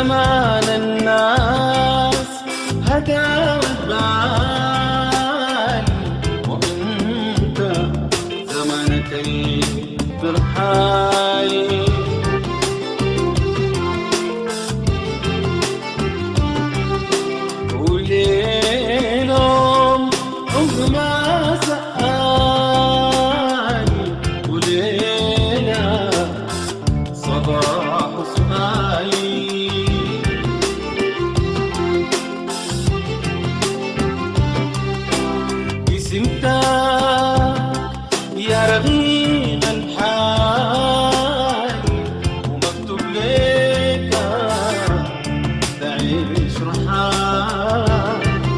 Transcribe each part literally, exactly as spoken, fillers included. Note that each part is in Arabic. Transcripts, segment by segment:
زمان الناس هداوت بعالي، وانت زمانك الترحالي. وليلهم عمر ما سألني، وليلة صباح سؤالي. قسمتك يا رغيم الحال، ومكتوب لك تعيش رحال.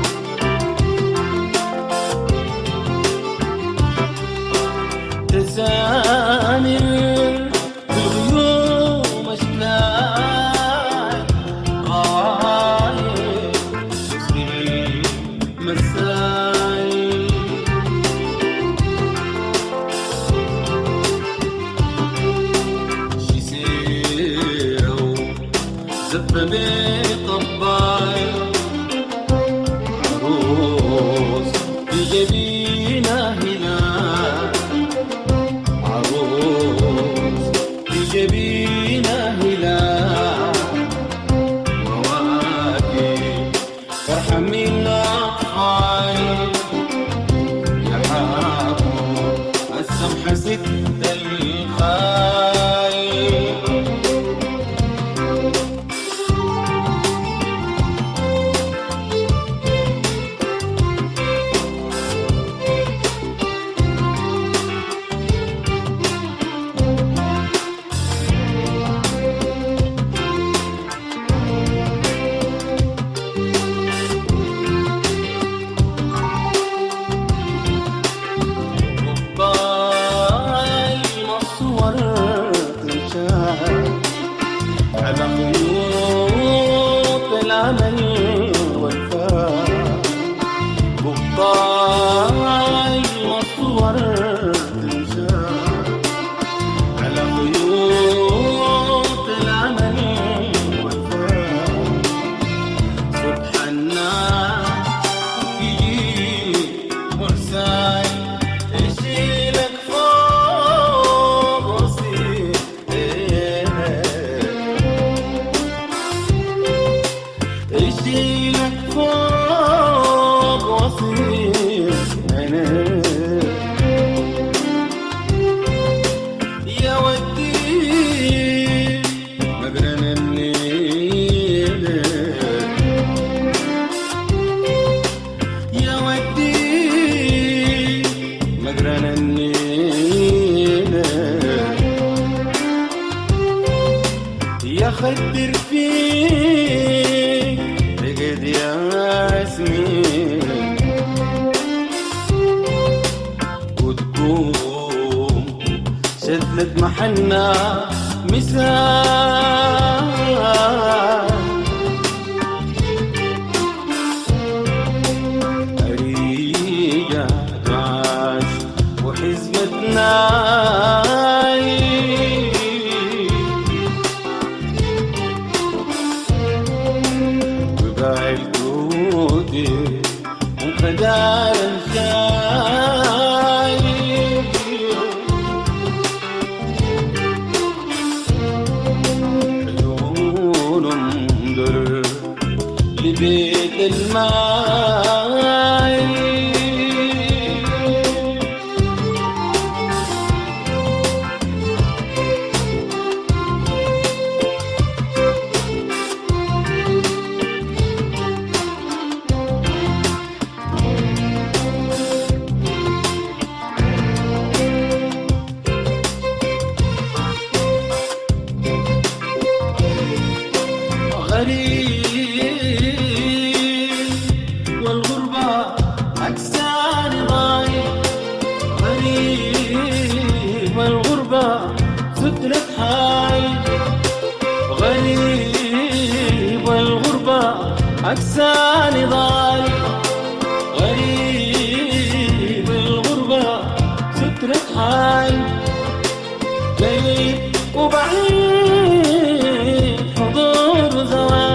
تزامر بالغيوم أشكال، غايب تسري مساي. شي سيرة زفة بطباي، عروس في جبينها هلال، عروس في جبينها هلال. مواكب فرحة من أطفال، يا حاكم السمحة ست الخايب. قبال مصور تنشال على خيوط العمل والفاء. قبال مصور تنشال على خيوط العمل والفاء. سبحان الله يجي مرسال، يشيلك فوق وصير يشيلك فوق وصير عينيك. يا ودي مقرن النيل، يا ودي مقرن النيل. يا خدر فيك رقد ياسمين، وتقوم شدلت محنا مثال. أريجة دعاش وحزمتنا وباع الجودي وخدار الخاي. عيونهم در لبيت الماي. غريب والغربة أكسان ضايع، غريب والغربة سترة حال. غريب والغربة أكسان ضايع، غريب والغربة سترة حال. قريب وبعيد حضور زوال.